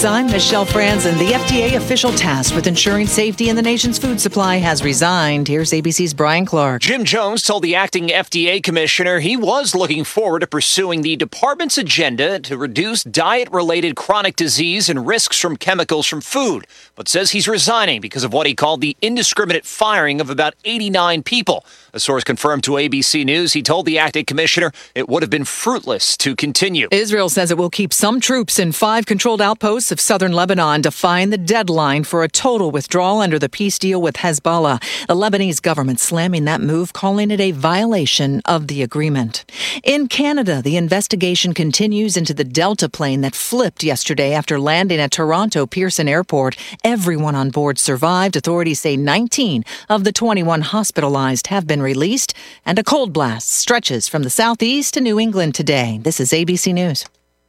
News. I'm Michelle Franzen. The FDA official tasked with ensuring safety in the nation's food supply has resigned. Here's ABC's Brian Clark. Jim Jones told the acting FDA commissioner he was looking forward to pursuing the department's agenda to reduce diet-related chronic disease and risks from chemicals from food, but says he's resigning because of what he called the indiscriminate firing of about 89 people. A source confirmed to ABC News he told the acting commissioner it would have been fruitless to continue. Israel says it will keep some troops in 5 controlled outposts of southern Lebanon, defying the deadline for a total withdrawal under the peace deal with Hezbollah. The Lebanese government slamming that move, calling it a violation of the agreement. In Canada, the investigation continues into the Delta plane that flipped yesterday after landing at Toronto Pearson Airport. Everyone on board survived. Authorities say 19 of the 21 hospitalized have been released, and a cold blast stretches from the southeast to New England today. This is ABC News.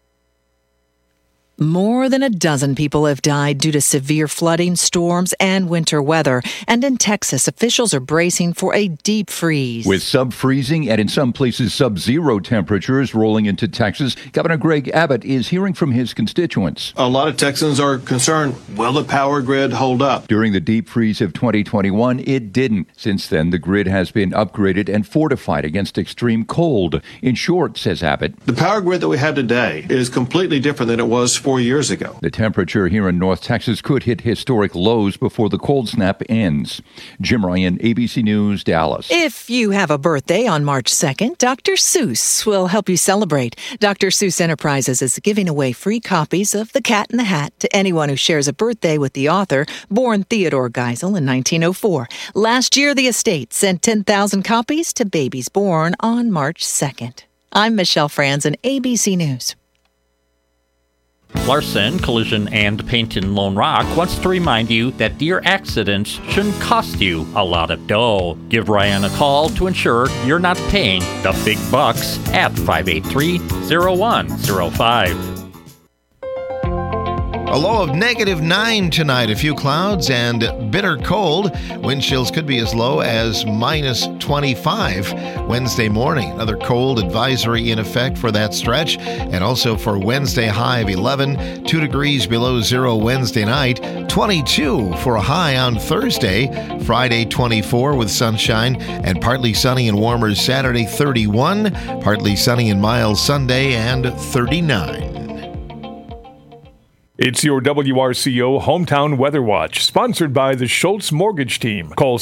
More than a dozen people have died due to severe flooding, storms, and winter weather. And in Texas, officials are bracing for a deep freeze. With sub-freezing and in some places sub-zero temperatures rolling into Texas, Governor Greg Abbott is hearing from his constituents. A lot of Texans are concerned, will the power grid hold up? During the deep freeze of 2021, it didn't. Since then, the grid has been upgraded and fortified against extreme cold. In short, says Abbott, the power grid that we have today is completely different than it was 4 years ago. The temperature here in North Texas could hit historic lows before the cold snap ends. Jim Ryan, ABC News, Dallas. If you have a birthday on March 2nd, Dr. Seuss will help you celebrate. Dr. Seuss Enterprises is giving away free copies of The Cat in the Hat to anyone who shares a birthday with the author, born Theodore Geisel in 1904. Last year, the estate sent 10,000 copies to babies born on March 2nd. I'm Michelle Franzen, ABC News. Larson Collision and Paint in Lone Rock wants to remind you that deer accidents shouldn't cost you a lot of dough. Give Ryan a call to ensure you're not paying the big bucks at 583-0105. A low of -9 tonight. A few clouds and bitter cold. Wind chills could be as low as -25 Wednesday morning. Another cold advisory in effect for that stretch. And also for Wednesday, high of 11, 2 degrees below zero Wednesday night, 22 for a high on Thursday. Friday, 24 with sunshine and partly sunny and warmer Saturday, 31. Partly sunny and mild Sunday, and 39. It's your WRCO Hometown Weather Watch, sponsored by the Schultz Mortgage Team. Call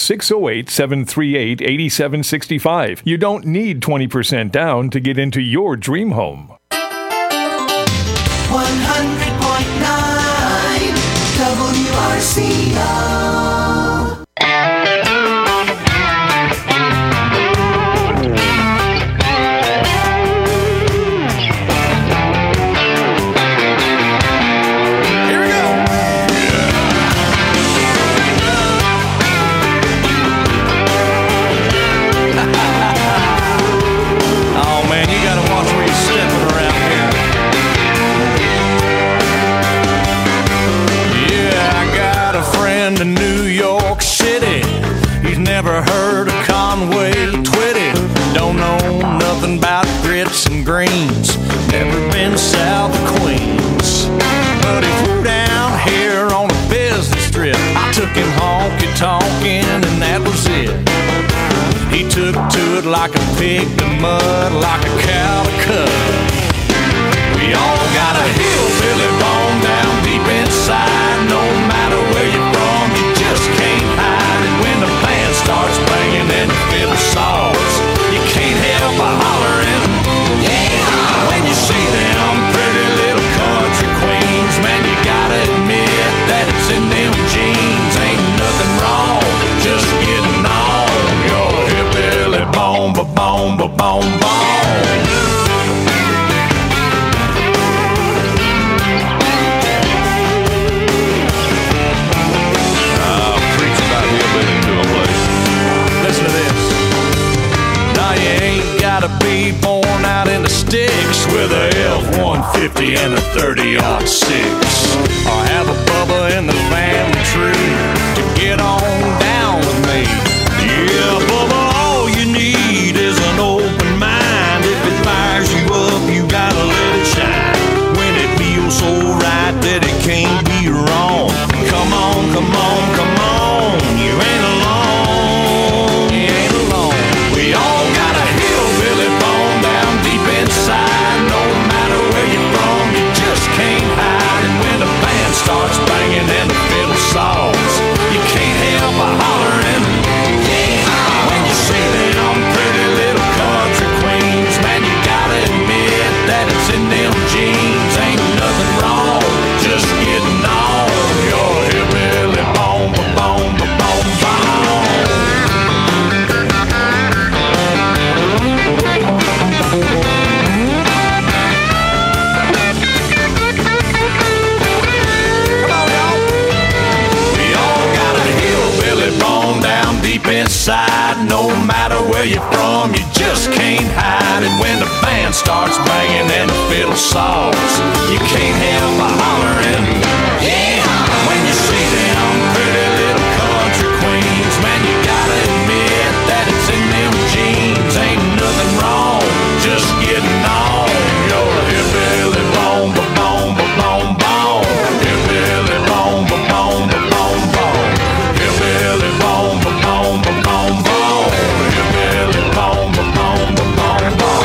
608-738-8765. You don't need 20% down to get into your dream home. 100.9 WRCO. Never heard of Conway Twitty. Don't know nothing about grits and greens. Never been south of Queens. But he flew down here on a business trip. I took him honky-tonkin' and that was it. He took to it like a pig to mud, like a cow to cud. We all got a hillbilly bone down deep inside. No matter where you're from, you just can't hide it. When the band starts banging and the fiddle saws, you can't help but hollering, yeah! When you see them pretty little country queens, man, you gotta admit that it's in them jeans. Ain't nothing wrong, just getting on your hillbilly bone, ba-bone, ba-bone, bone. Listen to this. Now you ain't gotta be born out in the sticks with a F-150 and a 30-06, or have a Bubba in the family tree to get on down with me. Yeah, Bubba, all you need is an open mind. If it fires you up, you gotta let it shine. When it feels so right that it can't band starts banging and the fiddle saws, you can't help but hollering, yeah! When you see them pretty little country queens, man, you gotta admit that it's in them jeans. Ain't nothing wrong, just getting on. You're a hillbilly boom, ba-boom, ba-boom, boom. Hillbilly boom, ba-boom, ba-boom, boom. Hillbilly boom, ba-boom, ba-boom, boom. Hillbilly boom, ba-boom, ba-boom, boom.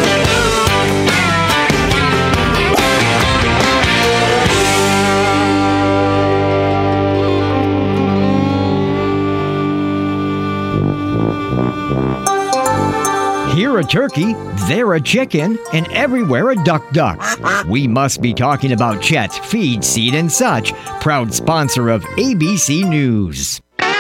Here a turkey, there a chicken, and everywhere a duck. We must be talking about Chet Feed, Seed and Such, proud sponsor of ABC News.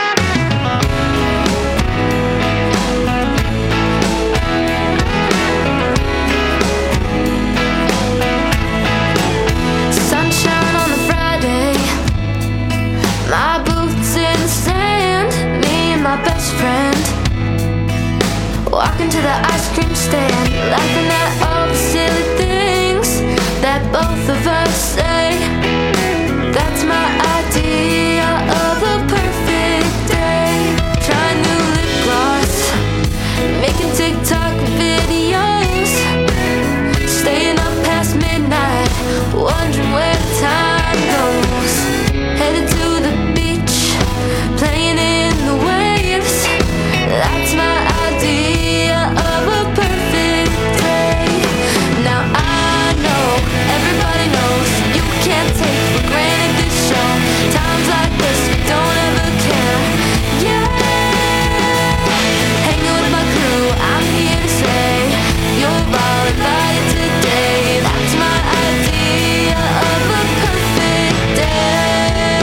Sunshine on a Friday, my boots in the sand, me and my best friend walking to the ice cream stand, laughing at all the silly things that both of us say. That's my idea of a perfect day. Trying new lip gloss, making TikTok videos, staying up past midnight, wondering where the time goes. Headed to the beach, playing in the waves. That's my idea of a perfect day. Now I know, everybody knows, you can't take for granted this show. Times like this, we don't ever care. Yeah, hanging with my crew, I'm here to say, you're all invited today. That's my idea of a perfect day.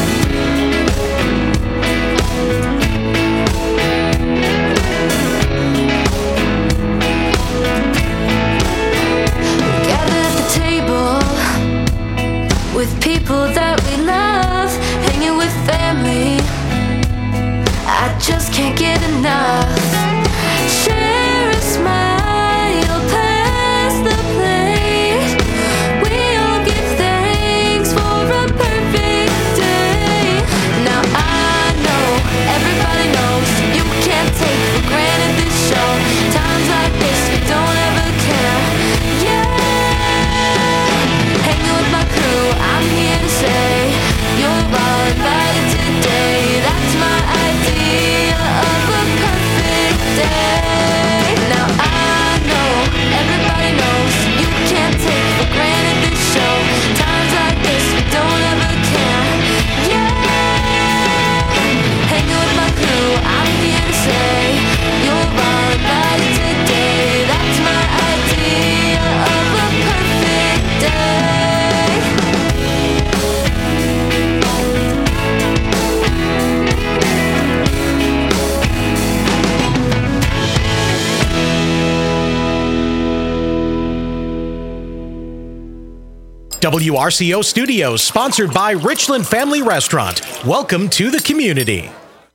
Gather at the table with people that we love, hanging with family. I just can't get enough. Share a smile, pass the plate. We all give thanks for a perfect day. Now I know, everybody knows, you can't take for granted this show. Times like this, we don't ever care. Yeah, hanging with my crew, I'm here to say, you're all invited today. That's my idea of a perfect day. Now I know, everybody knows, you can't take for granted this show. Times like this, we don't ever care. Yeah, hanging with my crew, I'm here to say, you're all invited today. That's my idea of a perfect day. WRCO Studios, sponsored by Richland Family Restaurant. Welcome to the community.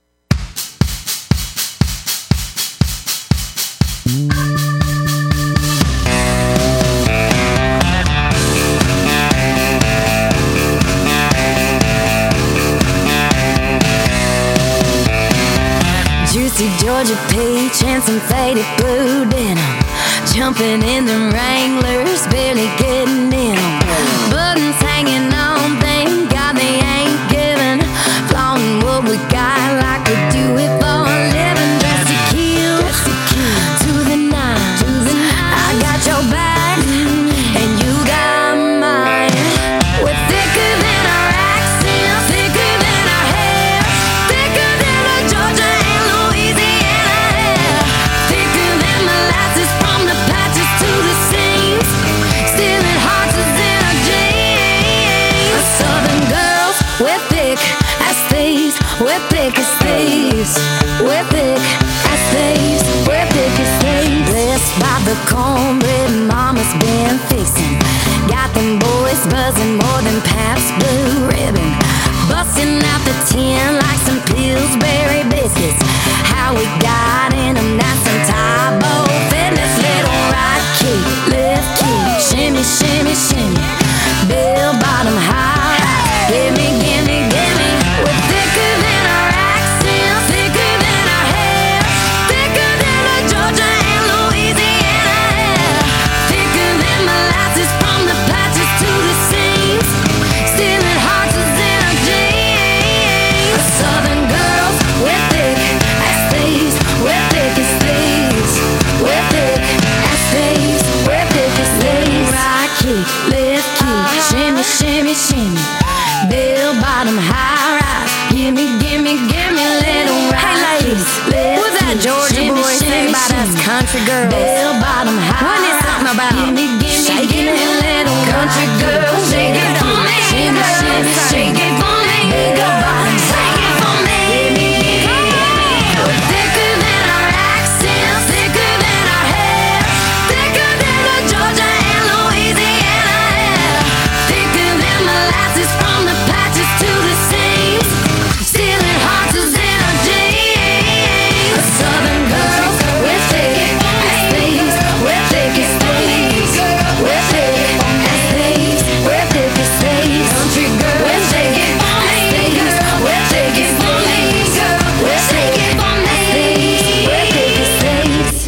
Juicy Georgia peach and some faded blue denim, jumping in them Wranglers, barely getting in 'em. Buttons hanging on, thank God they ain't giving. Flaunting what we got like we do it for a living. Dressed to kill, to the nine. I got your back, and you got mine. We're thicker than our accents, thicker than our hair, thicker than the Georgia and Louisiana hair, thicker than molasses from the patches to the seams, stealing hearts is in our jeans. Southern girls, we're thick as thieves, we're thick as thieves, we're thick as thieves, we're thick as thieves. Blessed by the cornbread mama's been fixing, got them boys buzzing more than Pabst Blue Ribbon, busting out the tin like some Pillsbury biscuits. How we got in them, that's some Tybo Fitness. Little right key, shimmy, shimmy, shimmy. Bell bottom high. Gimme, gimme, gimme. We're thicker than our accents, thicker than our hair, thicker than the Georgia and Louisiana hair, thicker than molasses from the patches to the seams, stealing hearts is in our jeans. Southern girls, we're thick as thieves, we're thick as thieves, we're thick as thieves, we're thick as thieves. Right kick, left kick, shimmy, shimmy, shimmy. Bell bottom high rise. Gimme, gimme, gimme little right. Hey ladies, what's that Georgia boy say about us country girls? Bell bottom high. Wasn't it something about gimme, gimme, shaking gimme it? little Country right. girls, Shake it for me, shimmy, shimmy, shake it for me, Bell bottom shake it for me. Gimme, gimme, gimme. We're thicker than our accents, thicker than our hair, thicker than the Georgia and Louisiana hair, thicker than molasses from the patches to the seams, stealing hearts is in our jeans. Southern girls, we're thick as thieves, we're thick as thieves, we're thick as thieves, we're thick as thieves. Country girls, we're thick as thieves, we're thick as thieves, we're thick as thieves, we're thick as thieves.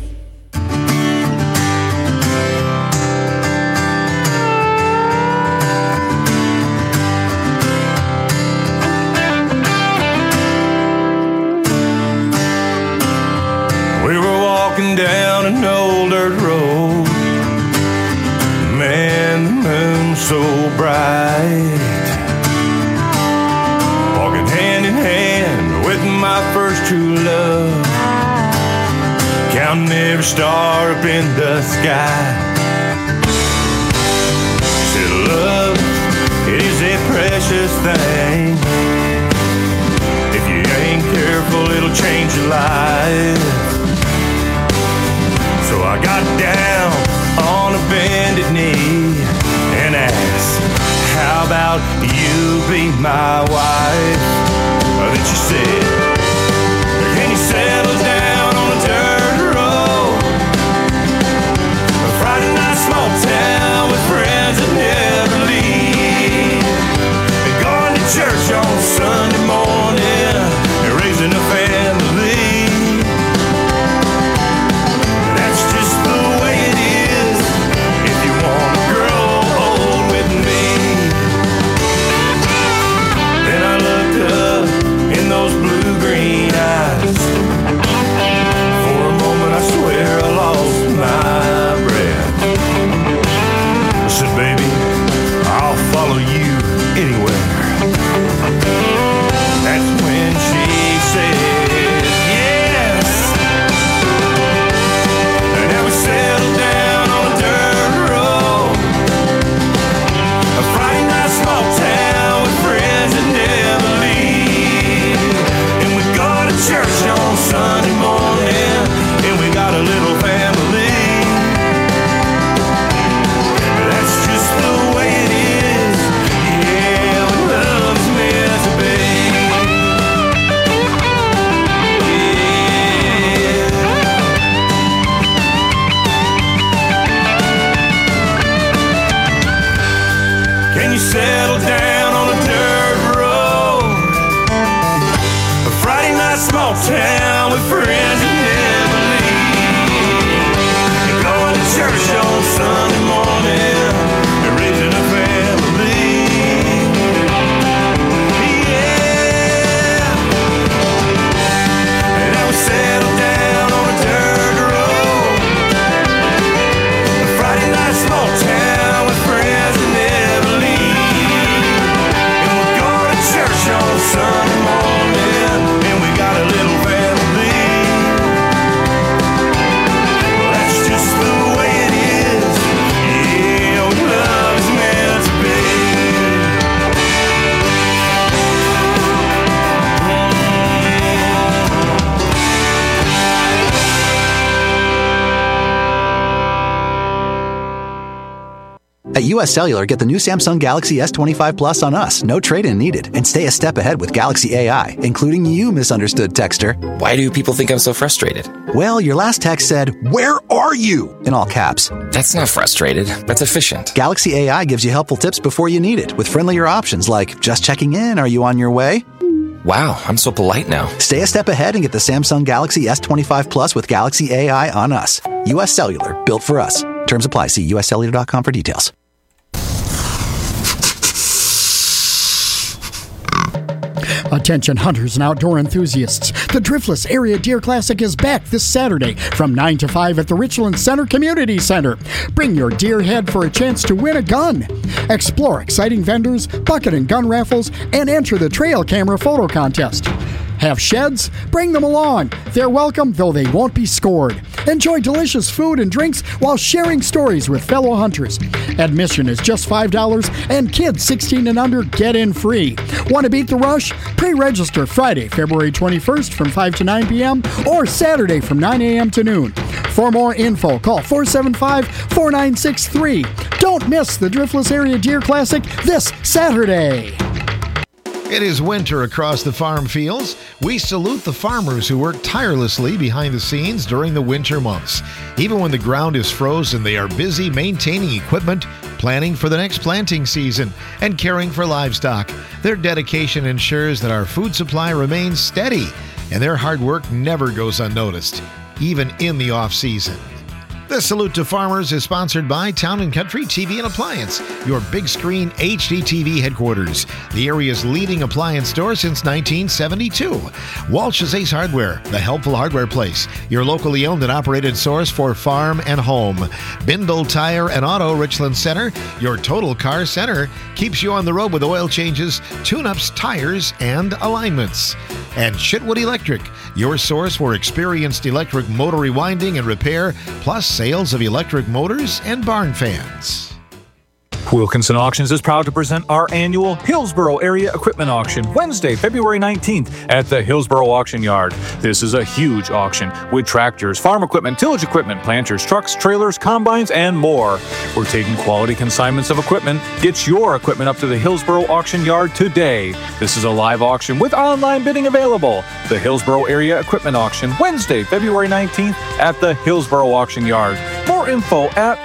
We were walking down an old dirt road. Man, the moon's so bright. Walking hand in hand with my first true love. Counting every star up in the sky. Said love, it is a precious thing. If you ain't careful, it'll change your life. So I got down on a bended knee and asked, how about you be my wife? Then she said, can you settle down on a dirt road? A Friday night small town with friends that never leave. And going to church on Sunday morning and raising a family. That's just the way it is if you want to grow old with me. Then I looked up in those blue-green eyes. For a moment I swear I lost my breath. I said, baby, I'll follow you anywhere. That's when she said yes. And now we settled down on a dirt road. A Friday night small town with friends that never leave. And we go to church on Sunday morning. And we got a little family. That's just the way it is. Yeah, when love's meant to be. Can you settle down on a dirt road? A Friday night small town with friends that never leave. And going to church on Sunday morning and raising a family. Yeah. And now we settle down on a dirt road. A Friday night small town with friends that never leave. At US Cellular, get the new Samsung Galaxy S25 Plus on us. No trade-in needed. And stay a step ahead with Galaxy AI, including you, misunderstood texter. Why do people think I'm so frustrated? Well, your last text said, "Where are you?" in all caps. That's not frustrated. That's efficient. Galaxy AI gives you helpful tips before you need it, with friendlier options like, "Just checking in, are you on your way?" Wow, I'm so polite now. Stay a step ahead and get the Samsung Galaxy S25 Plus with Galaxy AI on us. US Cellular, built for us. Terms apply. See uscellular.com for details. Attention hunters and outdoor enthusiasts. The Driftless Area Deer Classic is back this Saturday from 9 to 5 at the Richland Center Community Center. Bring your deer head for a chance to win a gun. Explore exciting vendors, bucket and gun raffles, and enter the trail camera photo contest. Have sheds? Bring them along. They're welcome, though they won't be scored. Enjoy delicious food and drinks while sharing stories with fellow hunters. Admission is just $5, and kids 16 and under get in free. Want to beat the rush? Pre-register Friday, February 21st from 5 to 9 p.m. or Saturday from 9 a.m. to noon. For more info, call 475-4963. Don't miss the Driftless Area Deer Classic this Saturday. It is winter across the farm fields. We salute the farmers who work tirelessly behind the scenes during the winter months. Even when the ground is frozen, they are busy maintaining equipment, planning for the next planting season, and caring for livestock. Their dedication ensures that our food supply remains steady, and their hard work never goes unnoticed, even in the off-season. The Salute to Farmers is sponsored by Town & Country TV and Appliance, your big screen HD TV headquarters, the area's leading appliance store since 1972. Walsh's Ace Hardware, the helpful hardware place, your locally owned and operated source for farm and home. Bindle Tire and Auto Richland Center, your total car center, keeps you on the road with oil changes, tune-ups, tires, and alignments. And Chitwood Electric, your source for experienced electric motor rewinding and repair, plus sales of electric motors and barn fans. Wilkinson Auctions is proud to present our annual Hillsboro Area Equipment Auction, Wednesday, February 19th at the Hillsboro Auction Yard. This is a huge auction with tractors, farm equipment, tillage equipment, planters, trucks, trailers, combines, and more. We're taking quality consignments of equipment. Get your equipment up to the Hillsboro Auction Yard today. This is a live auction with online bidding available. The Hillsboro Area Equipment Auction, Wednesday, February 19th at the Hillsboro Auction Yard. More info at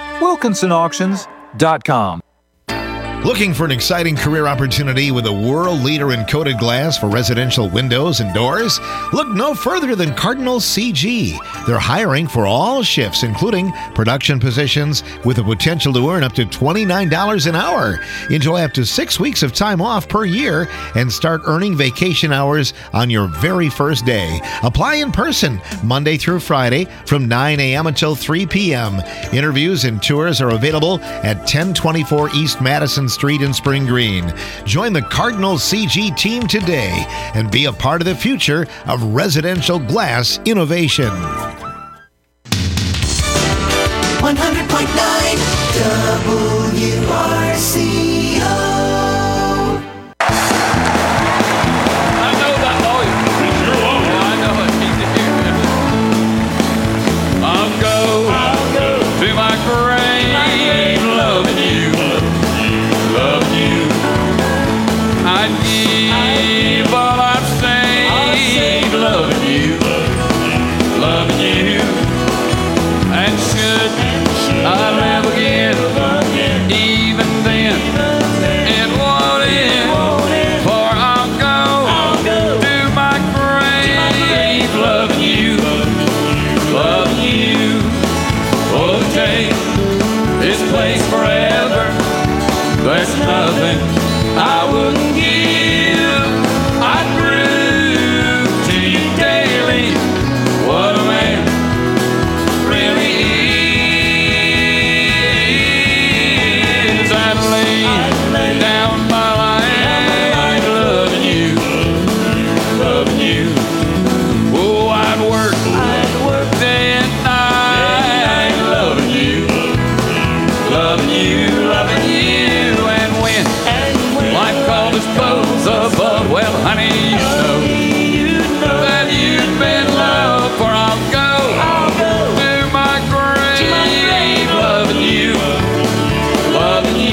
wilkinsonauctions.com. Looking for an exciting career opportunity with a world leader in coated glass for residential windows and doors? Look no further than Cardinal CG. They're hiring for all shifts, including production positions, with the potential to earn up to $29 an hour. Enjoy up to 6 weeks of time off per year and start earning vacation hours on your very first day. Apply in person Monday through Friday from 9 a.m. until 3 p.m. Interviews and tours are available at 1024 East Madison Street in Spring Green. Join the Cardinal CG team today and be a part of the future of residential glass innovation. 100.9 WRCO. There's nothing I wouldn't give. I'd prove to you daily what a man really is. I'd lay down my life loving you, loving you. Oh, I'd work day and night loving you, loving you, loving you. Life called us both above. Well, honey, you know that you've been loved, for I'll go to my grave, loving you, loving you.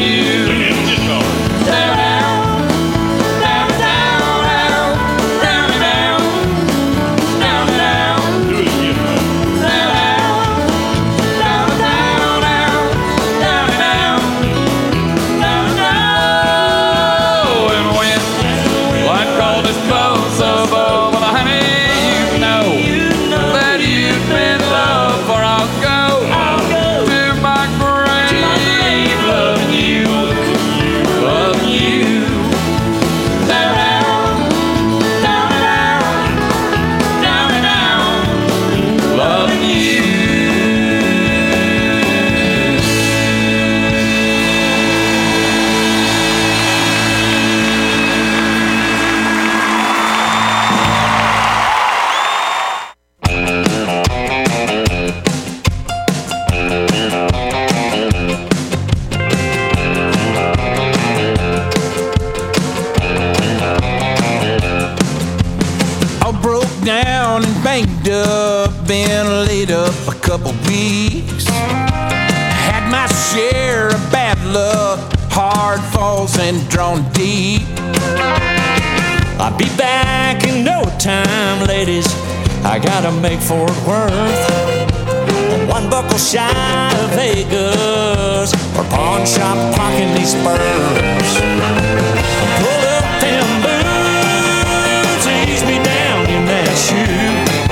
banged up, been laid up a couple weeks. Had my share of bad luck, hard falls and drawn deep. I'll be back in no time, ladies. I gotta make Fort Worth. One buckle shy of Vegas, or pawn shop pocketing these spurs. Pull up them boots, ease me down in that shoe.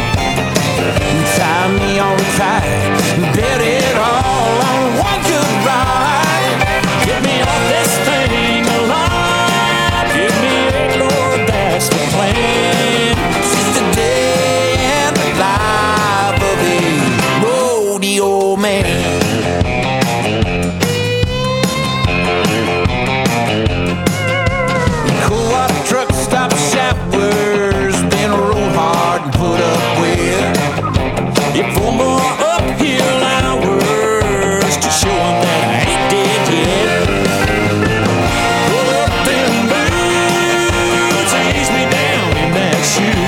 Tie me on tight, bet it all on one good ride. Get me off this thing alive. Give me a Lord, that's the plan. Since the day and the life of a rodeo man. Cool water truck stop showers, been roll hard and put up with. If 4 more uphill hours to show them that I ain't dead yet. Pull up them boots, ease me down in that shoe.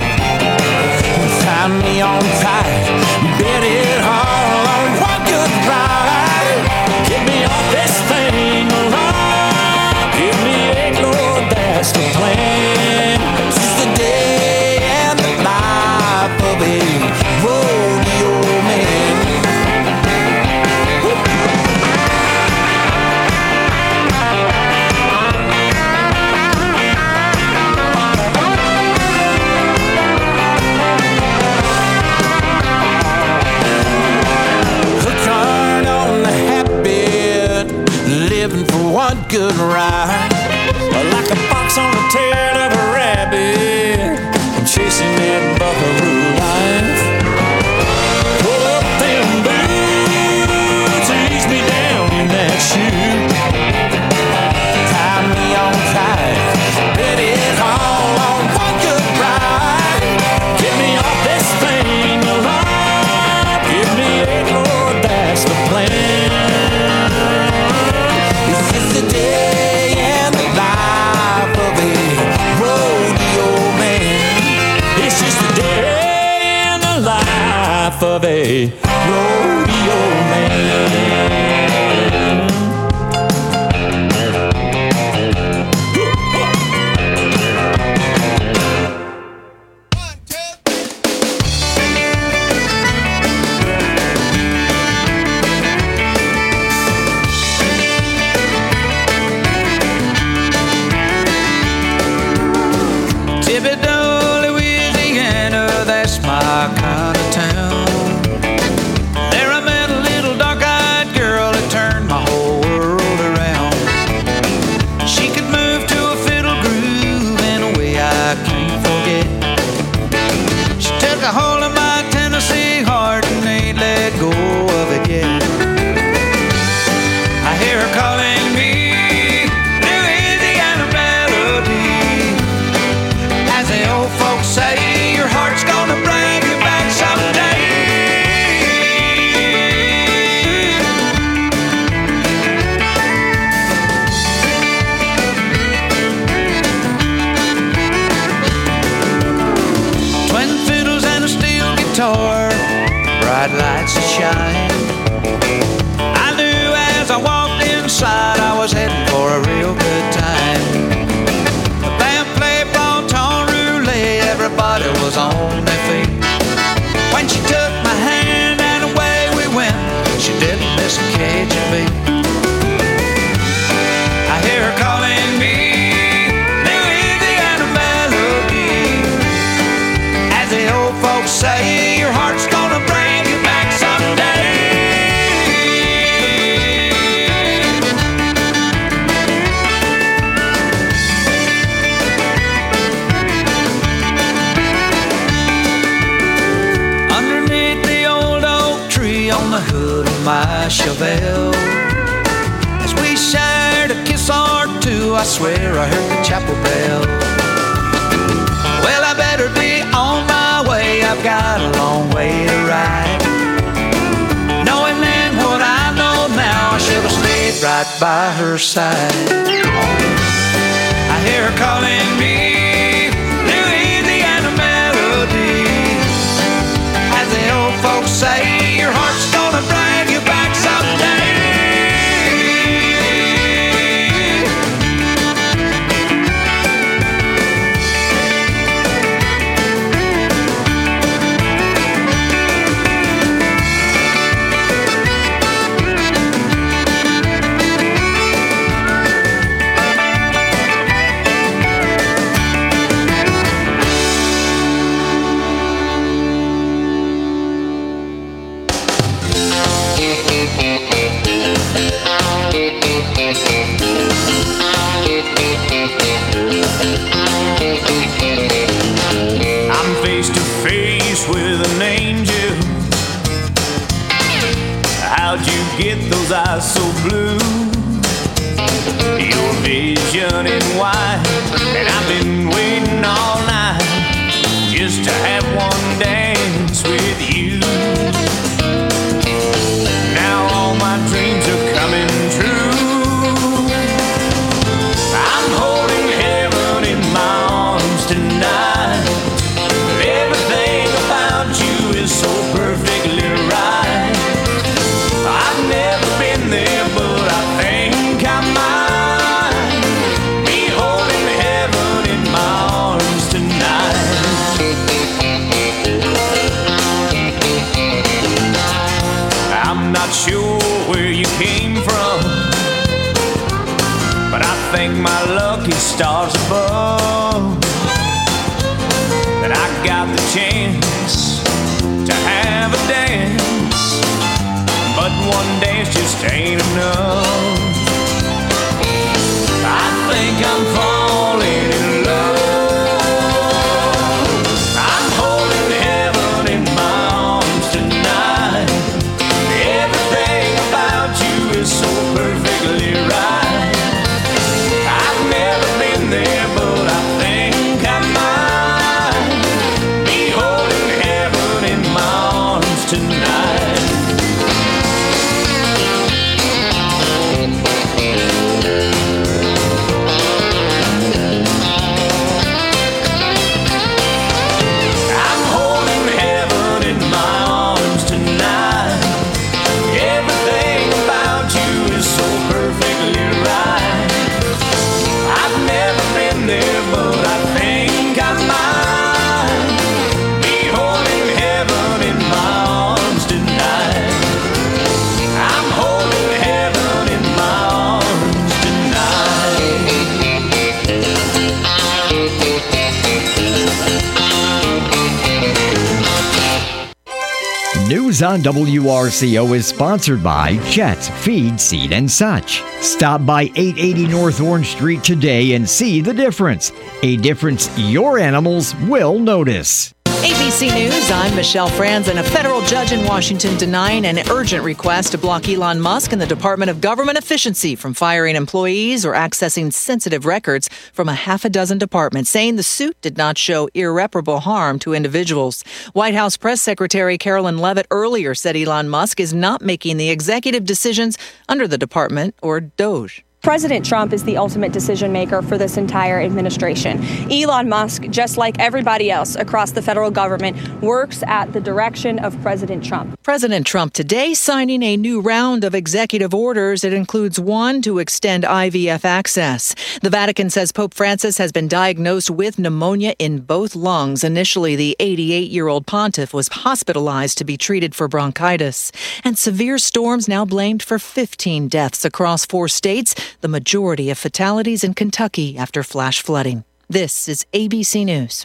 Tie me on tight, bet it all on one good ride. Get me off this thing alive. Give me a Lord, that's the plan. Since the day and the life of a rodeo man. Hook hard on the habit, living for one good ride. Like a fox on the tail of a rabbit, I'm chasing that buckaroo life. Pull up them boots, ease me down in that shoe. Tie me on tight, bet it all on one good ride. Get me off this thing alive. Give me a Lord, that's the plan. This is the day and the life of a rodeo man. It's just the day and the life of a rodeo man. Thibodeau, Louisiana, that's my kind of town. There I met a little dark-eyed girl that turned my whole world around. She could move to a fiddle groove in a way I can't forget. She took a hold of my Tennessee heart and ain't let go of it yet. I hear her calling me Louisiana melody. As the old folks say, your heart's gonna bring you back someday. Twin fiddles and a steel guitar, bright lights that shine. I knew as I walked inside I was heading for a real good time. The band played Bon Ton Roulette, everybody was on their feet. When she took my hand and away we went, she didn't miss a Cajun beat. I hear her calling me Louisiana melody. As the old folks say, your heart's gonna bring you back someday. Underneath the old oak tree on the hood of my Chevelle, as we shared a kiss or two, I swear I heard the chapel bell. Well, I better be on my way, I've got a long way to ride. Knowing then what I know now, I should have stayed right by her side. I hear her calling me Louisiana melody. red and white, and I've been waiting all night just to have one dance with you. Now all my dreams are coming true. I'm holding heaven in my arms tonight. Everything about you is so perfectly right. I've never been there, but I think I might be holding heaven in my arms tonight. I'm not sure where you came from, but I thank my lucky stars above that I got the chance to have a dance, but one dance just ain't enough. I think I'm falling in love. I'm holding heaven in my arms tonight. Everything about you is so perfectly right. I've never been there, but I think I might be holding heaven in my arms tonight. I'm holding heaven in my arms tonight. Everything about you is so perfectly right. I've never been there, but I think I might be holding heaven in my arms tonight. I'm holding heaven in my arms News on WRCO is sponsored by Chet's Feed, Seed, and Such. Stop by 880 North Orange Street today and see the difference. A difference your animals will notice. ABC News, I'm Michelle Franzen. A federal judge in Washington denying an urgent request to block Elon Musk and the Department of Government Efficiency from firing employees or accessing sensitive records from a half a dozen departments, saying the suit did not show irreparable harm to individuals. White House Press Secretary Carolyn Leavitt earlier said Elon Musk is not making the executive decisions under the department or DOJ. President Trump is the ultimate decision maker for this entire administration. Elon Musk, just like everybody else across the federal government, works at the direction of President Trump. President Trump today signing a new round of executive orders. It includes one to extend IVF access. The Vatican says Pope Francis has been diagnosed with pneumonia in both lungs. Initially, the 88-year-old pontiff was hospitalized to be treated for bronchitis. And severe storms now blamed for 15 deaths across 4 states. The majority of fatalities in Kentucky after flash flooding. This is ABC News.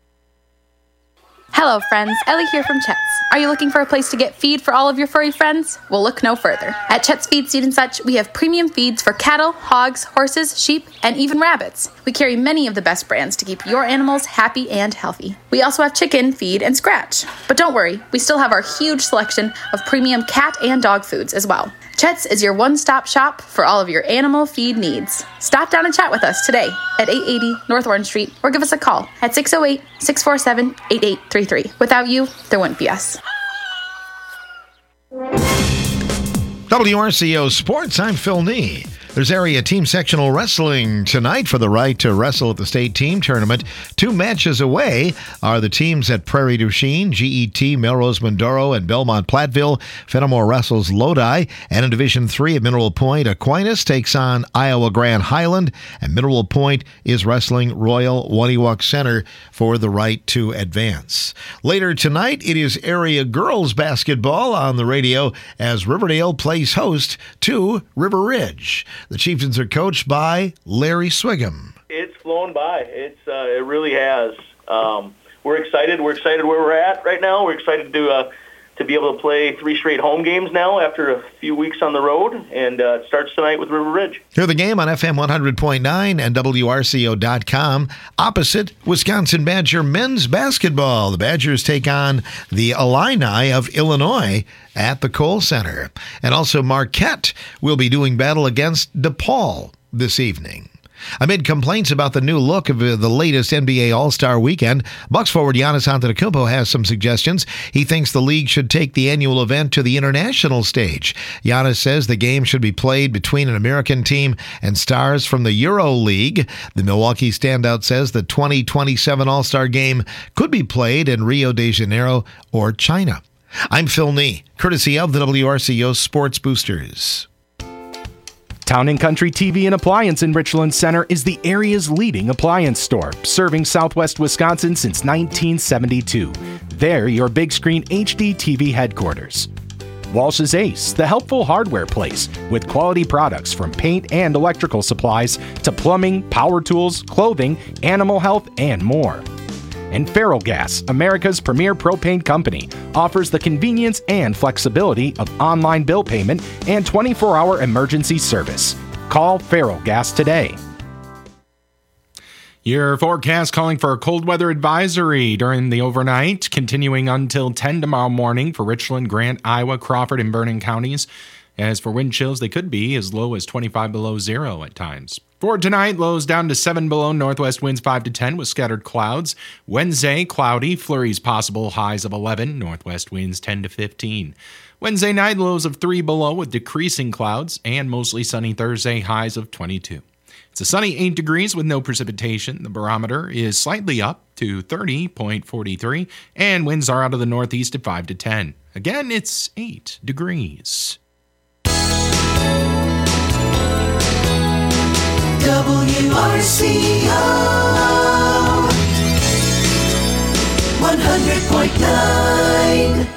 Hello, friends. Ellie here from Chet's. Are you looking for a place to get feed for all of your furry friends? Well, look no further. At Chet's Feed, Seed, and Such, we have premium feeds for cattle, hogs, horses, sheep, and even rabbits. We carry many of the best brands to keep your animals happy and healthy. We also have chicken, feed, and scratch. But don't worry, we still have our huge selection of premium cat and dog foods as well. Chet's is your one-stop shop for all of your animal feed needs. Stop down and chat with us today at 880 North Orange Street or give us a call at 608-647-8833. Without you, there wouldn't be us. WRCO Sports, I'm Phil Nee. There's area team sectional wrestling tonight for the right to wrestle at the state team tournament. 2 matches away are the teams at Prairie du Chien, GET, Melrose Mindoro, and Belmont Platteville. Fenimore wrestles Lodi, and in Division 3 at Mineral Point, Aquinas takes on Iowa Grand Highland, and Mineral Point is wrestling Royal Waniwak Center for the right to advance. Later tonight, it is area girls basketball on the radio as Riverdale plays host to River Ridge. The Chieftains are coached by Larry Swigum. It's flown by. It really has. We're excited. We're excited where we're at right now. We're excited to be able to play 3 straight home games now after a few weeks on the road, and it starts tonight with River Ridge. Hear the game on FM 100.9 and WRCO.com. Opposite Wisconsin Badger men's basketball. The Badgers take on the Illini of Illinois at the Kohl Center. And also Marquette will be doing battle against DePaul this evening. Amid complaints about the new look of the latest NBA All-Star Weekend, Bucks forward Giannis Antetokounmpo has some suggestions. He thinks the league should take the annual event to the international stage. Giannis says the game should be played between an American team and stars from the Euro League. The Milwaukee standout says the 2027 All-Star Game could be played in Rio de Janeiro or China. I'm Phil Nee, courtesy of the WRCO Sports Boosters. Town & Country TV and Appliance in Richland Center is the area's leading appliance store, serving Southwest Wisconsin since 1972. They're your big screen HD TV headquarters. Walsh's Ace, the helpful hardware place with quality products from paint and electrical supplies to plumbing, power tools, clothing, animal health, and more. And Ferrellgas, America's premier propane company, offers the convenience and flexibility of online bill payment and 24-hour emergency service. Call Ferrellgas today. Your forecast calling for a cold weather advisory during the overnight, continuing until 10 tomorrow morning for Richland, Grant, Iowa, Crawford, and Vernon counties. As for wind chills, they could be as low as 25 below zero at times. For tonight, lows down to 7 below, northwest winds 5 to 10 with scattered clouds. Wednesday, cloudy, flurries possible, highs of 11, northwest winds 10 to 15. Wednesday night, lows of 3 below with decreasing clouds, and mostly sunny Thursday, highs of 22. It's a sunny 8 degrees with no precipitation. The barometer is slightly up to 30.43, and winds are out of the northeast at 5 to 10. Again, it's 8 degrees. WRCO 100.9.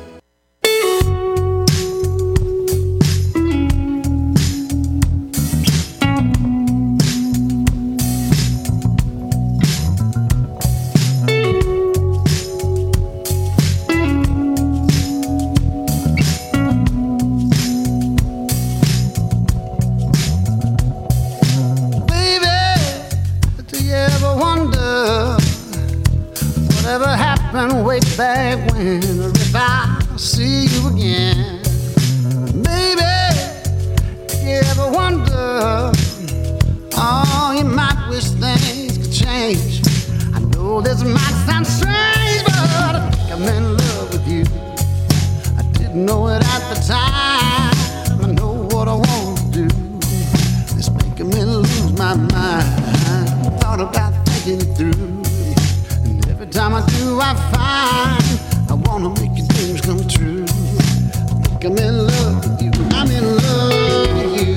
Way back when, or if I see you again, baby, if you ever wonder, oh, you might wish things could change. I know this might sound strange, but I think I'm in love with you. I didn't know it at the time. I know what I want to do. It's making me lose my mind. Thought about thinking it through. Every time I do, I find I wanna make your dreams come true. I think I'm in love with you. I'm in love with you.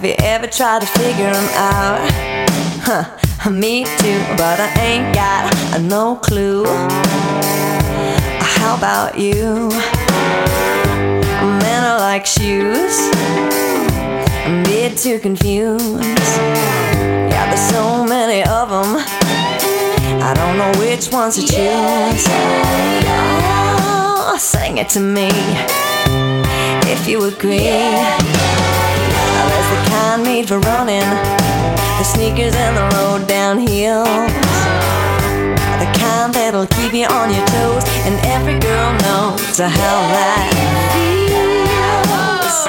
Have you ever tried to figure them out? Huh, me too, but I ain't got no clue. How about you? Men are like shoes, I'm a bit too confused. Yeah, there's so many of them, I don't know which ones to choose. Oh, sing it to me if you agree. There's the kind made for running, the sneakers and the road down hills, the kind that'll keep you on your toes, and every girl knows how that feels.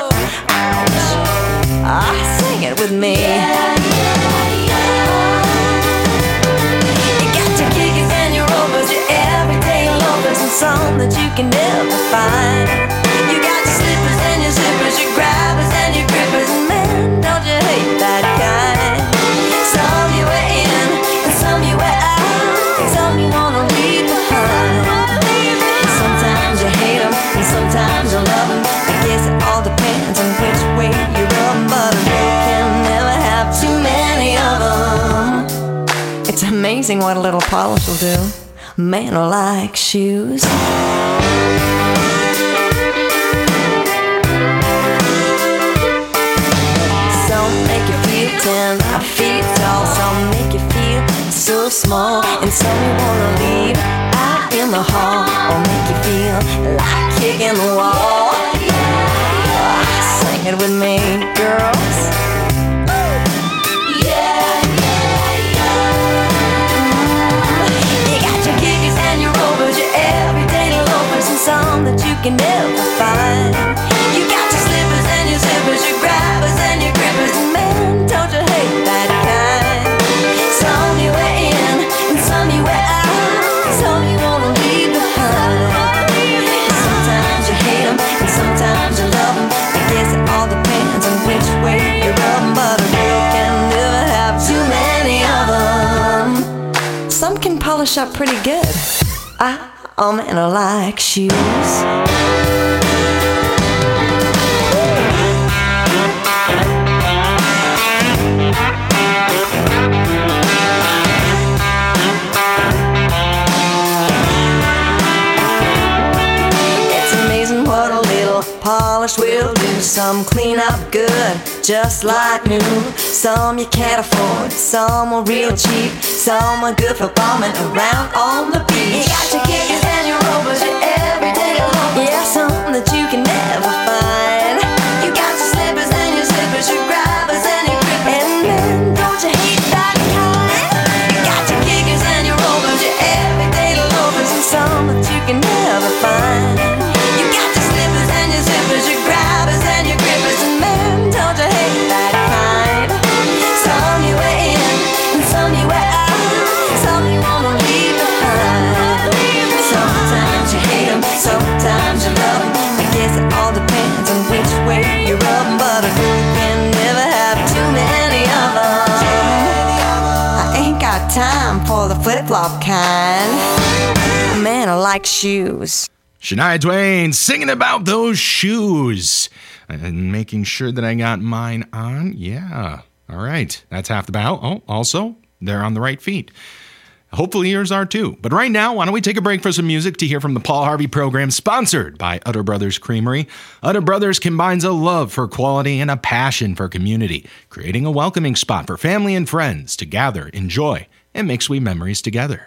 Ah, sing it with me. You got your kickers and your rovers, your everyday lovers, and some that you can never find. You got your slippers and your zippers, your grabbers and your grippers, and man, don't you hate that kind? Some you wear in, and some you wear out, some you wanna leave behind. Sometimes you hate them, and sometimes you love them. I guess it all depends on which way you rub them, but you can never have too many of them. It's amazing what a little polish will do. Men are like shoes. Some make you feel 10 feet tall, some make you feel so small, and some you wanna leave out in the hall, or make you feel like kicking the wall. Sing it with me, girls. You got your kickers and your rovers, your everyday loafers, and some that you can never find. You got your slippers and your zippers, your grabbers and your grippers, and man, don't you hate that kind? Some you wear in, and some you wear out, some you wanna leave behind. Sometimes you hate them, and sometimes you love them. I guess it all depends on which way you rub them, but a girl can never have too many of them. Some can polish up pretty good. All men are like shoes. Polish will do. Some clean up good, just like new. Some you can't afford, some are real cheap, some are good for bombing around on the beach. You got your kickers and your rovers, your everyday lovers, yeah, something that you can never find. You got your slippers and your zippers, your grabbers and your grippers, and man, don't you hate that kind? You got your kickers and your rovers, your everyday lovers, and some that you can never find. Your grabbers and your grippers, and man, don't you hate that kind? Some you wear in, and some you wear out, some you wanna leave behind. Sometimes you hate them, sometimes you love them. I guess it all depends on which way you rub them, but a girl can never have too many of them. I ain't got time for the flip-flop kind. Men are like shoes. Shania Twain singing about those shoes and making sure that I got mine on. Yeah. All right. That's half the battle. Oh, also, they're on the right feet. Hopefully yours are too. But right now, why don't we take a break for some music to hear from the Paul Harvey program sponsored by Utter Brothers Creamery. Utter Brothers combines a love for quality and a passion for community, creating a welcoming spot for family and friends to gather, enjoy, and make sweet memories together.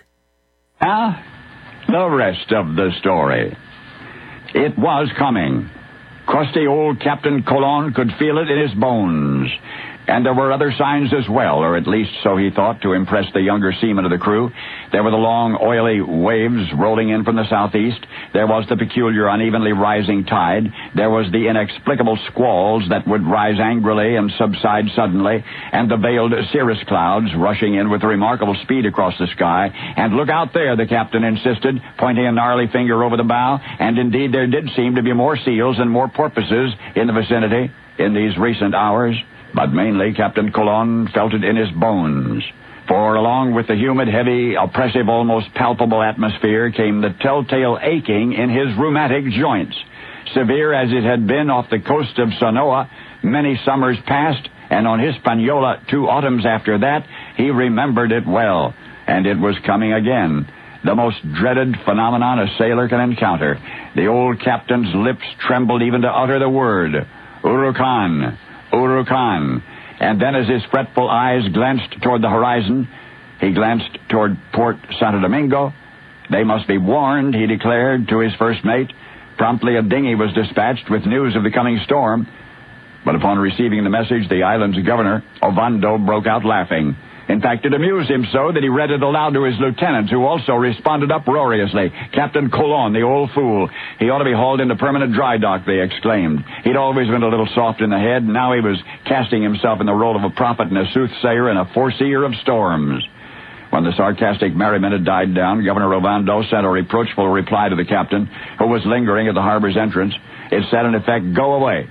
The rest of the story. It was coming. Crusty old Captain Colon could feel it in his bones. And there were other signs as well, or at least so he thought, to impress the younger seamen of the crew. There were the long, oily waves rolling in from the southeast. There was the peculiar, unevenly rising tide. There was the inexplicable squalls that would rise angrily and subside suddenly, and the veiled cirrus clouds rushing in with remarkable speed across the sky. And look out there, the captain insisted, pointing a gnarly finger over the bow. And indeed, there did seem to be more seals and more porpoises in the vicinity in these recent hours. But mainly, Captain Colon felt it in his bones. For along with the humid, heavy, oppressive, almost palpable atmosphere came the telltale aching in his rheumatic joints. Severe as it had been off the coast of Sanoa many summers past, and on Hispaniola 2 autumns after that, he remembered it well, and it was coming again. The most dreaded phenomenon a sailor can encounter. The old captain's lips trembled even to utter the word, Huracan, Huracan. And then as his fretful eyes glanced toward the horizon, he glanced toward Port Santo Domingo. They must be warned, he declared to his first mate. Promptly a dinghy was dispatched with news of the coming storm. But upon receiving the message, the island's governor, Ovando, broke out laughing. In fact, it amused him so that he read it aloud to his lieutenants, who also responded uproariously. Captain Colon, the old fool. He ought to be hauled into permanent dry dock, they exclaimed. He'd always been a little soft in the head, and now he was casting himself in the role of a prophet and a soothsayer and a foreseer of storms. When the sarcastic merriment had died down, Governor Ovando sent a reproachful reply to the captain, who was lingering at the harbor's entrance. It said, in effect, go away.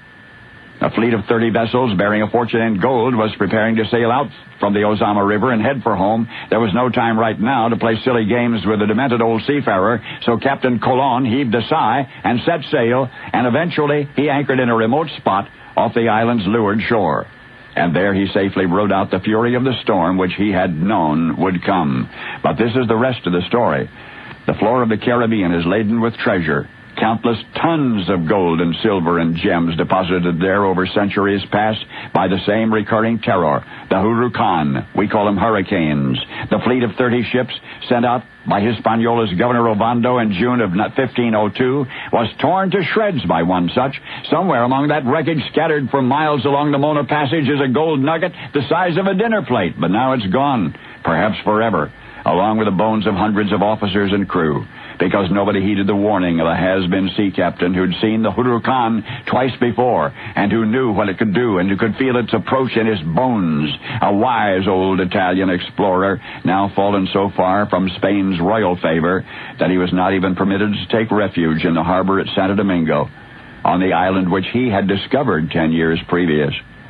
A fleet of 30 vessels bearing a fortune in gold was preparing to sail out from the Ozama River and head for home. There was no time right now to play silly games with a demented old seafarer, so Captain Colon heaved a sigh and set sail, and eventually he anchored in a remote spot off the island's leeward shore. And there he safely rode out the fury of the storm which he had known would come. But this is the rest of the story. The floor of the Caribbean is laden with treasure. Countless tons of gold and silver and gems deposited there over centuries past by the same recurring terror, the Huracan. We call them hurricanes. The fleet of 30 ships sent out by Hispaniola's Governor Ovando in June of 1502 was torn to shreds by one such. Somewhere among that wreckage, scattered for miles along the Mona Passage, is a gold nugget the size of a dinner plate, but now it's gone, perhaps forever, along with the bones of hundreds of officers and crew, because nobody heeded the warning of a has-been sea captain who'd seen the Huracan twice before and who knew what it could do and who could feel its approach in his bones. A wise old Italian explorer, now fallen so far from Spain's royal favor that he was not even permitted to take refuge in the harbor at Santo Domingo, on the island which he had discovered 10 years previous.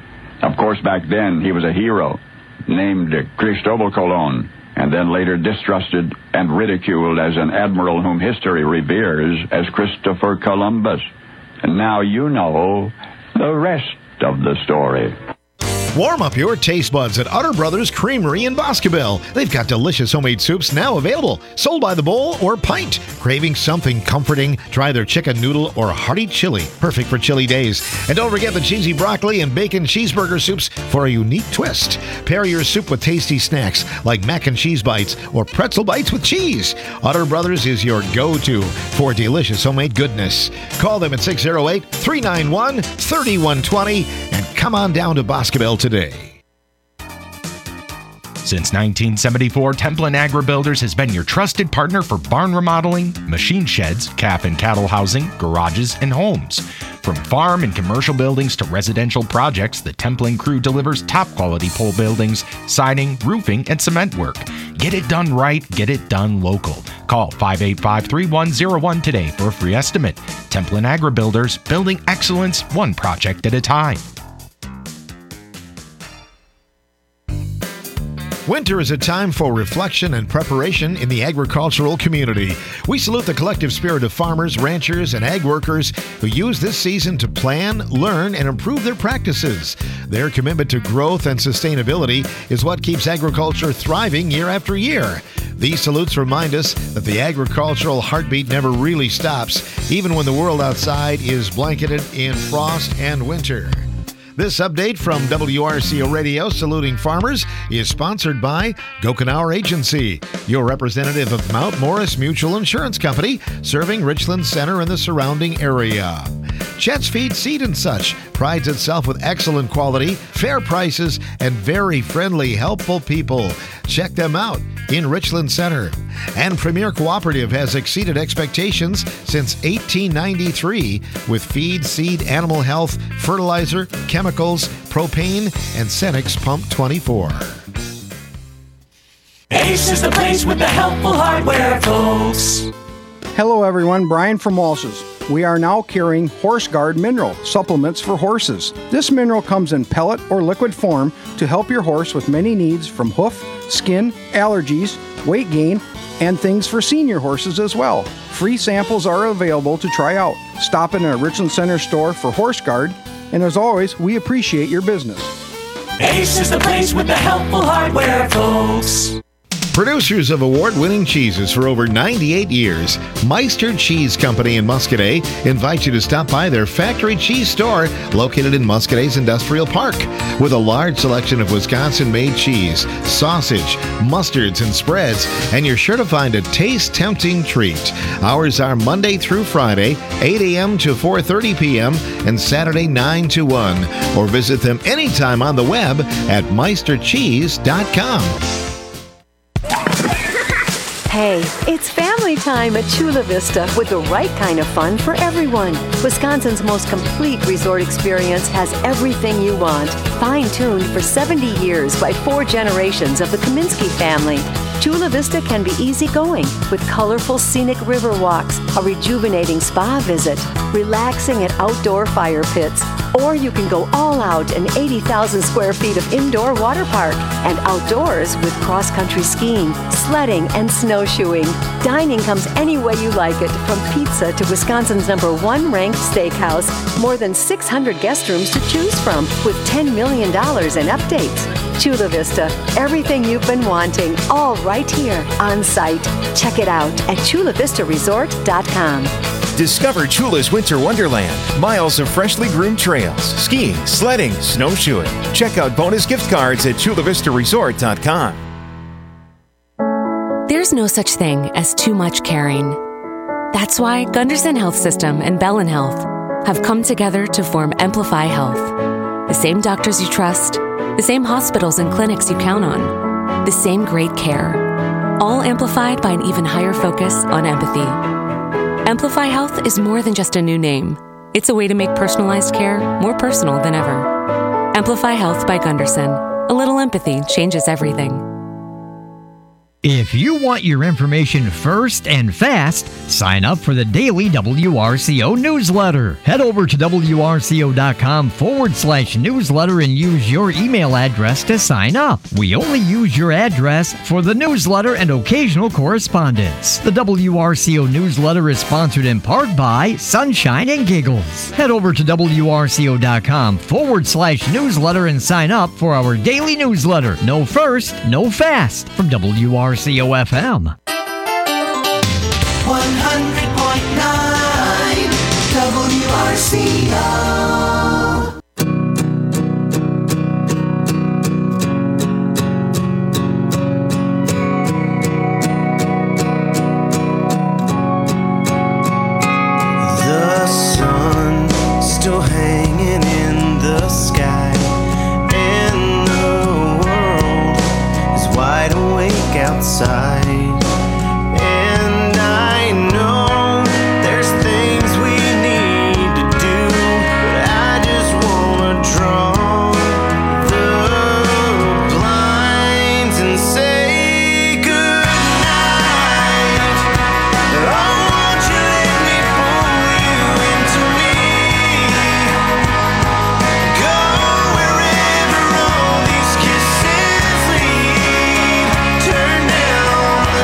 Of course, back then, he was a hero named Cristobal Colon, and then later distrusted and ridiculed as an admiral whom history reveres as Christopher Columbus. And now you know the rest of the story. Warm up your taste buds at Utter Brothers Creamery in Boscobel. They've got delicious homemade soups now available, sold by the bowl or pint. Craving something comforting? Try their chicken noodle or hearty chili, perfect for chilly days. And don't forget the cheesy broccoli and bacon cheeseburger soups for a unique twist. Pair your soup with tasty snacks like mac and cheese bites or pretzel bites with cheese. Utter Brothers is your go-to for delicious homemade goodness. Call them at 608-391-3120 and come on down to Boscobel today. Since 1974, Templin Agri Builders has been your trusted partner for barn remodeling, machine sheds, calf and cattle housing, garages, and homes. From farm and commercial buildings to residential projects, the Templin crew delivers top-quality pole buildings, siding, roofing, and cement work. Get it done right, get it done local. Call 585-3101 today for a free estimate. Templin Agri Builders, building excellence one project at a time. Winter is a time for reflection and preparation in the agricultural community. We salute the collective spirit of farmers, ranchers, and ag workers who use this season to plan, learn, and improve their practices. Their commitment to growth and sustainability is what keeps agriculture thriving year after year. These salutes remind us that the agricultural heartbeat never really stops, even when the world outside is blanketed in frost and winter. This update from WRCO Radio Saluting Farmers is sponsored by Gokenauer Agency, your representative of Mount Morris Mutual Insurance Company, serving Richland Center and the surrounding area. Chet's Feed Seed and Such prides itself with excellent quality, fair prices, and very friendly, helpful people. Check them out in Richland Center. And Premier Cooperative has exceeded expectations since 1893 with feed, seed, animal health, fertilizer, chemicals, propane, and Cenex Pump 24. Ace is the place with the helpful hardware, folks. Hello everyone, Brian from Walsh's. We are now carrying Horse Guard Mineral supplements for horses. This mineral comes in pellet or liquid form to help your horse with many needs from hoof, skin, allergies, weight gain, and things for senior horses as well. Free samples are available to try out. Stop in a Richland Center store for Horse Guard, and as always, we appreciate your business. Ace is the place with the helpful hardware, folks. Producers of award-winning cheeses for over 98 years, Meister Cheese Company in Muscadet invites you to stop by their factory cheese store located in Muscadet's Industrial Park. With a large selection of Wisconsin-made cheese, sausage, mustards, and spreads, and you're sure to find a taste-tempting treat. Hours are Monday through Friday, 8 a.m. to 4:30 p.m., and Saturday, 9 to 1. Or visit them anytime on the web at meistercheese.com. Hey, it's family time at Chula Vista with the right kind of fun for everyone. Wisconsin's most complete resort experience has everything you want. Fine-tuned for 70 years by 4 generations of the Kaminsky family. Chula Vista can be easygoing with colorful scenic river walks, a rejuvenating spa visit, relaxing at outdoor fire pits, or you can go all out in 80,000 square feet of indoor water park and outdoors with cross-country skiing, sledding, and snowshoeing. Dining comes any way you like it, from pizza to Wisconsin's #1 ranked steakhouse. More than 600 guest rooms to choose from with $10 million in updates. Chula Vista, everything you've been wanting, all right here on site. Check it out at chulavistaresort.com. Discover Chula's Winter Wonderland. Miles of freshly groomed trails, skiing, sledding, snowshoeing. Check out bonus gift cards at chulavistaresort.com. There's no such thing as too much caring. That's why Gunderson Health System and Bellin Health have come together to form Amplify Health. The same doctors you trust, the same hospitals and clinics you count on, the same great care, all amplified by an even higher focus on empathy. Amplify Health is more than just a new name. It's a way to make personalized care more personal than ever. Amplify Health by Gunderson. A little empathy changes everything. If you want your information first and fast, sign up for the daily WRCO newsletter. Head over to WRCO.com/newsletter and use your email address to sign up. We only use your address for the newsletter and occasional correspondence. The WRCO newsletter is sponsored in part by Sunshine and Giggles. Head over to WRCO.com/newsletter and sign up for our daily newsletter. No first, no fast from WRCO FM. 100.9 WRCO. The sun still hanging in the sky, and the world is wide awake outside. And I know there's things we need to do, but I just wanna draw the blinds and say goodnight. But I want you to let me pull you into me. Go wherever all these kisses lead. Turn down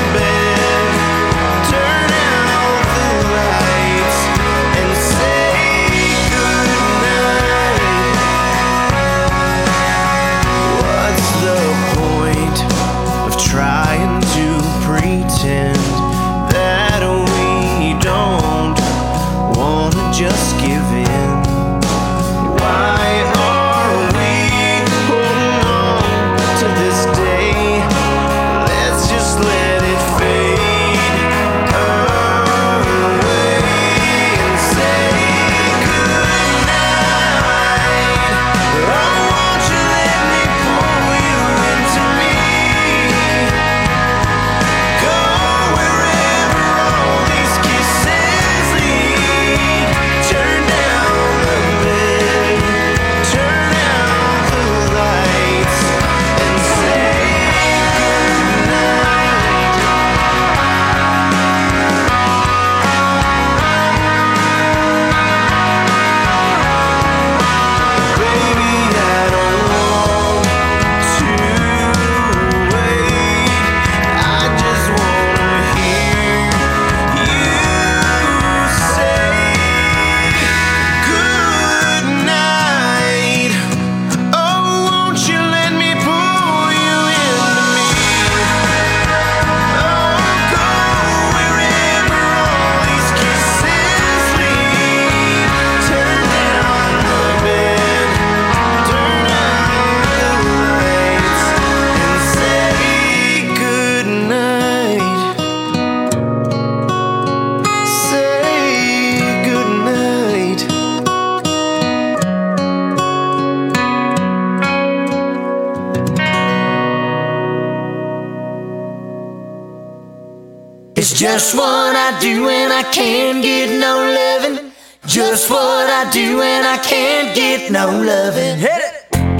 It's just what I do when I can't get no loving. Just what I do when I can't get no loving. Hit it!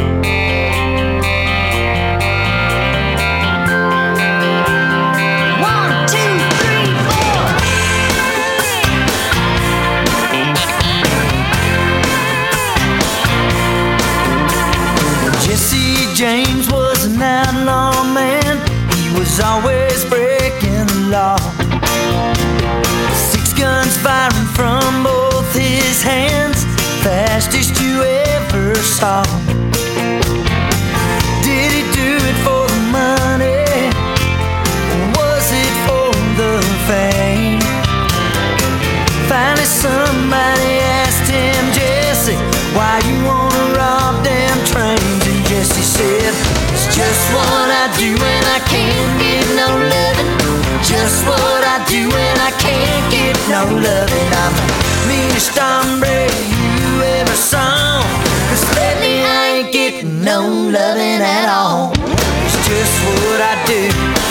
James was an outlaw man. He was always breaking the law. 6 guns firing from both his hands, fastest you ever saw. Did he do it for the money, or was it for the fame? Finally somebody asked him, Jesse, why you wanna rob them trains? Jesse said, it's just what I do when I can't get no loving. Just what I do when I can't get no loving. I'm the meanest hombre you ever saw. 'Cause lately I ain't getting no loving at all. It's just what I do.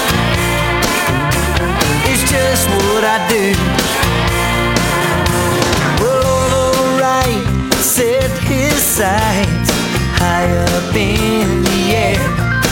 It's just what I do. Well, alright, set his sights high up in the air.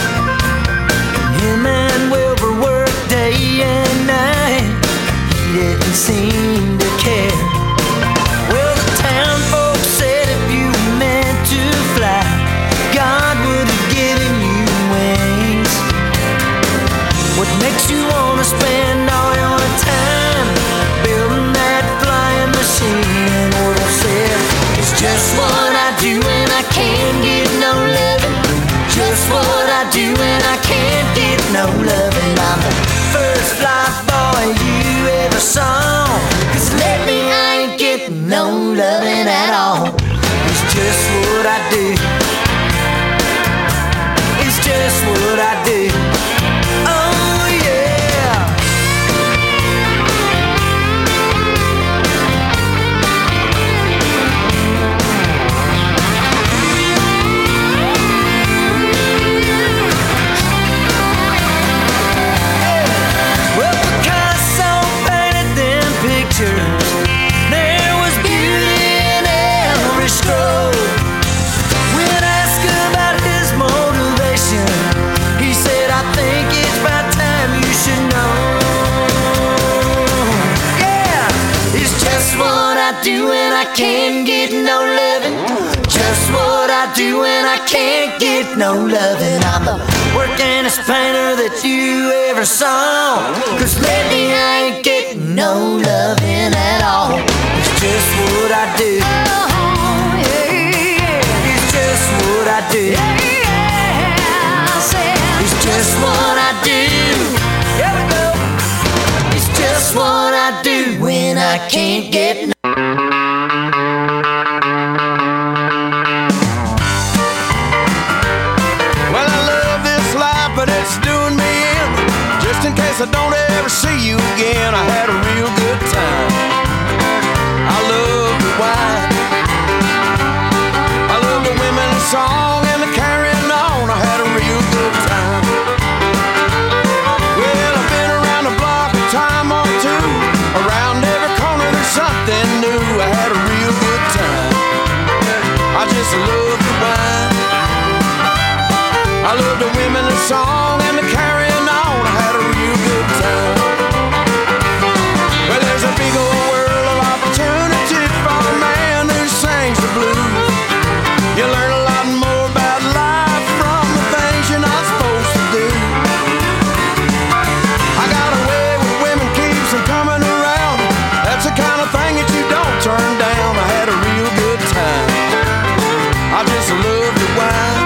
Him and Wilbur worked day and night. He didn't seem to care. Well, the town folks said if you meant to fly, God would have given you wings. What makes you wanna spend all your time building that flying machine? Well, said it's just what I do when I can't get no loving. Just what I do when I can't get no loving. I'm the first fly boy you ever saw. 'Cause lately I ain't getting no loving at all. It's just what I do. It's just what I do. Oh yeah. There was beauty in every stroke. When asked about his motivation, he said, I think it's about time you should know. Yeah, it's just what I do when I can't get no loving. Just what I do when I can't get no loving. I'm the workingest painter that you ever saw. 'Cause lately I ain't getting no loving at all. It's just what I do. It's just what I do. It's just what I do. Here we go. It's just what I do when I can't get no. But it's doing me in. Just in case I don't ever see you again, I had a real good time. I love the wine, I love the women, the song, and the carrying on. I had a real good time. Well, I've been around the block a time or two. Around every corner there's something new. I had a real good time. I just love the wine, I love the women, the song, and the carrying on. I had a real good time. Well, there's a big old world of opportunity for a man who sings the blues. You learn a lot more about life from the things you're not supposed to do. I got a way with women, keeps them coming around. That's the kind of thing that you don't turn down. I had a real good time. I just love the wine,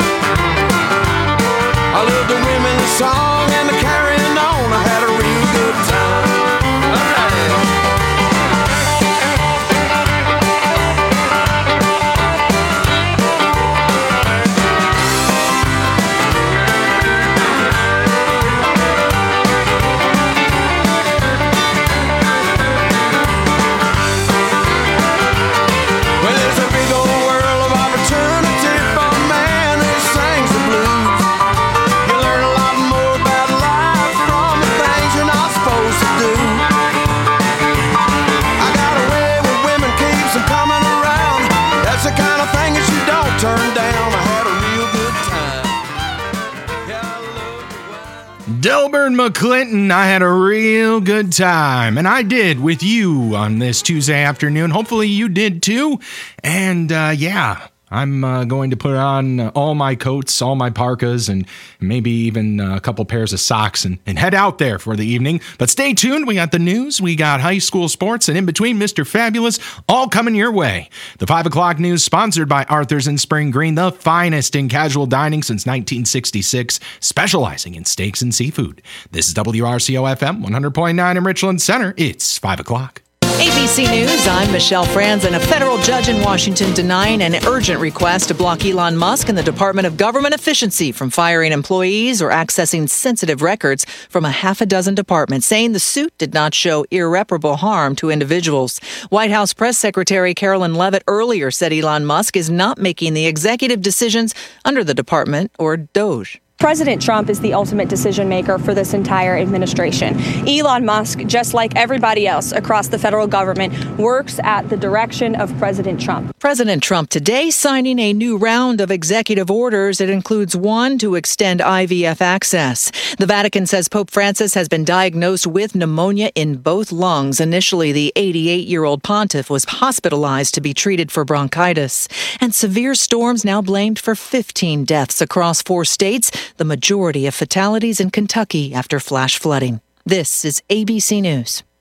I love the women, the song, and the carrying on. I had a real good time. All right. Well, there's a big old world of opportunity for a man who sings the blues. You learn a lot more about Delbert McClinton, I had a real good time, and I did with you on this Tuesday afternoon. Hopefully you did too. And I'm going to put on all my coats, all my parkas, and maybe even a couple pairs of socks and head out there for the evening. But stay tuned. We got the news, we got high school sports, and in between, Mr. Fabulous, all coming your way. The 5 o'clock news sponsored by Arthur's in Spring Green, the finest in casual dining since 1966, specializing in steaks and seafood. This is WRCO FM 100.9 in Richland Center. It's 5 o'clock. ABC News, I'm Michelle Franzen. A federal judge in Washington denying an urgent request to block Elon Musk and the Department of Government Efficiency from firing employees or accessing sensitive records from a half a dozen departments, saying the suit did not show irreparable harm to individuals. White House Press Secretary Carolyn Leavitt earlier said Elon Musk is not making the executive decisions under the department or DOJ. President Trump is the ultimate decision maker for this entire administration. Elon Musk, just like everybody else across the federal government, works at the direction of President Trump. President Trump today signing a new round of executive orders. It includes one to extend IVF access. The Vatican says Pope Francis has been diagnosed with pneumonia in both lungs. Initially, the 88-year-old pontiff was hospitalized to be treated for bronchitis. And severe storms now blamed for 15 deaths across 4 states. The majority of fatalities in Kentucky after flash flooding. This is ABC News.